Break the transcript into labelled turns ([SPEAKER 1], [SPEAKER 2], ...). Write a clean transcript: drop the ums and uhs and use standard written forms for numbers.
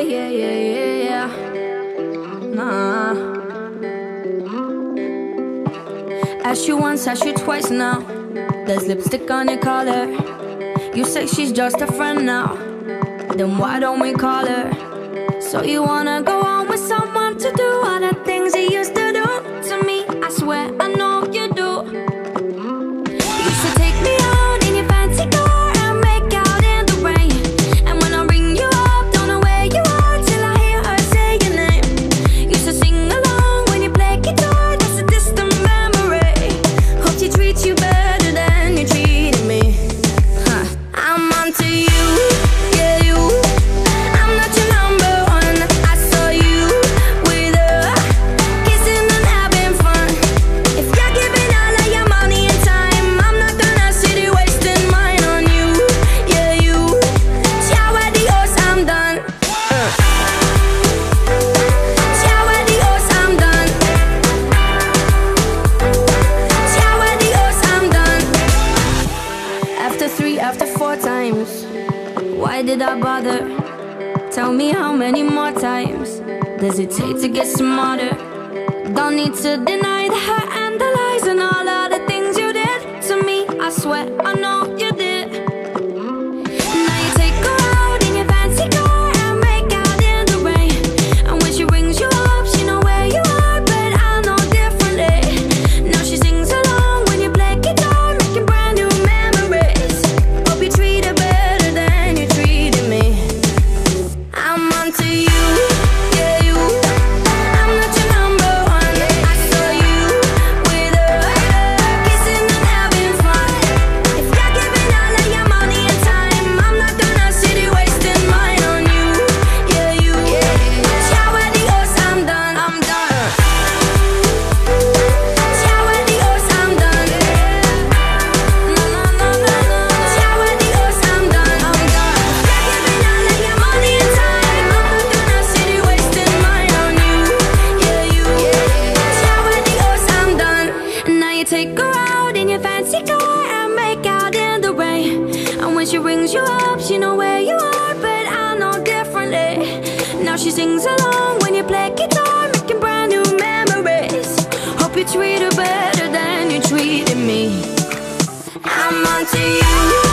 [SPEAKER 1] yeah, yeah, yeah, yeah. Nah. Asked you once, asked you twice now. There's lipstick on your collar. You say she's just a friend now. Then why don't we call her? So you wanna go on with someone to do all the things you used to do to me? I swear I know you do. You used to take me out in your fancy car and make out in the rain. And when I ring you up, don't know where you are till I hear her say your name. Used to sing along when you play guitar, that's a distant memory. Hope she treats you better than you treated me. I'm onto you, yeah, you. I'm not your number one. I saw you with her, kissing and having fun. If you're giving all of your money and time, I'm not gonna sit here wasting mine on you, yeah, you. Ciao, adios, I'm done. Ciao, adios, I'm done. Ciao, adios, I'm done. After 3, after 4 times, why did I bother? Tell me how many more times does it take to get smarter? Don't need to deny the hurt and the lies and all of the things you did to me. I swear I know you did. Now you take her out in your fancy car and make out in the rain. And when she rings you up, she know where you are, but I know differently. Now she sings along when you play guitar, making brand new memories. Hope you treat her better than you treated me. I'm onto you, yeah, you. I'm not your number one. I saw you with her, kissing and having fun. If you're giving all of your money and time, I'm not gonna sit here wasting mine on you, yeah, you. Ciao, adios, I'm done, I'm done. Ciao, adios, I'm done. No, no, no, no, no. Ciao, adios, I'm done, I'm done. You're giving all of your money and time, I'm not gonna sit here wasting mine on you, yeah, you. Ciao, adios, I'm done. Now you take her out in your fancy car and make out in the rain. And when she rings you up, she know where you are, but I know differently. Now she sings along when you play guitar, making brand new memories. Hope you treat her better than you treated me. I'm onto you.